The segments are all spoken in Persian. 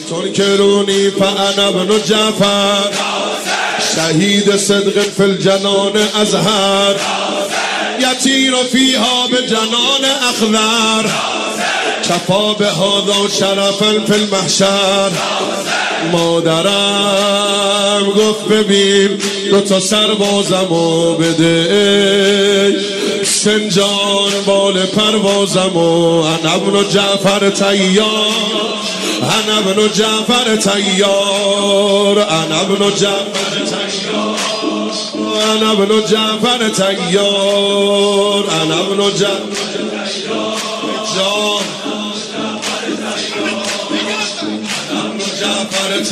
تنکرونی فانا ابن جعفر شهید صدق فی الجنان ازهر یطیر فیها به جنان اخضر کفا به هذا شرفا فی المحشر مادرم گفت ببین دوتا سربازمو بده سنجان بال پروازمو انا ابن جعفر طیار انا ابن جعفر طیار انا ابن جعفر طیار انا ابن جعفر طیار انا ابن جعفر طیار جعفر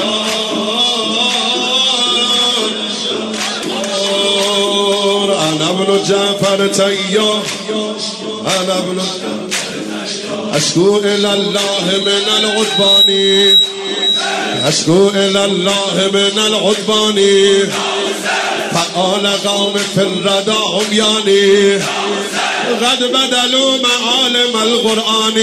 طیار انا ابن جعفر طیار انا ابن اشکو الی الله من العدوان اشکو الی الله من العدوان فقال قوم فی الردى عمیانی قد بدلوا معالم القرآن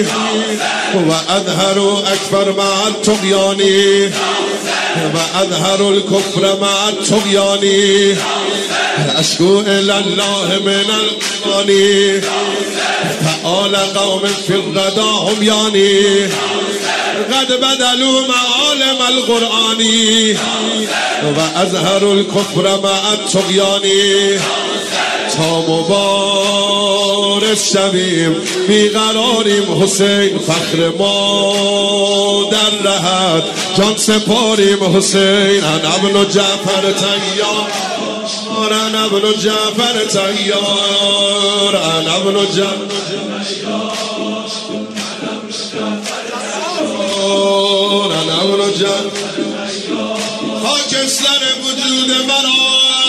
وأظهروا أكبر مع الطغيان وأظهروا الكفر مع الطغيان أشكو إلى الله من القرآن فقال قوم في الردى عميان قد بدلوا معالم القرآن وأظهروا الكفر مع الطغيان تا مبارز شویم بیقراریم حسین فخر ما در رهد جان سپاریم حسین انا ابن جعفر طیار انا ابن جعفر طیار انا ابن جعفر طیار انا ابن جعفر خاکستر وجود مرا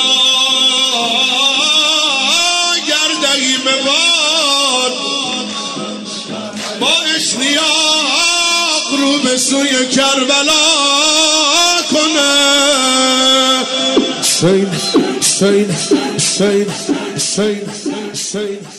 با اشتیاق رو به سوی کربلا کنه حسین حسین حسین حسین حسین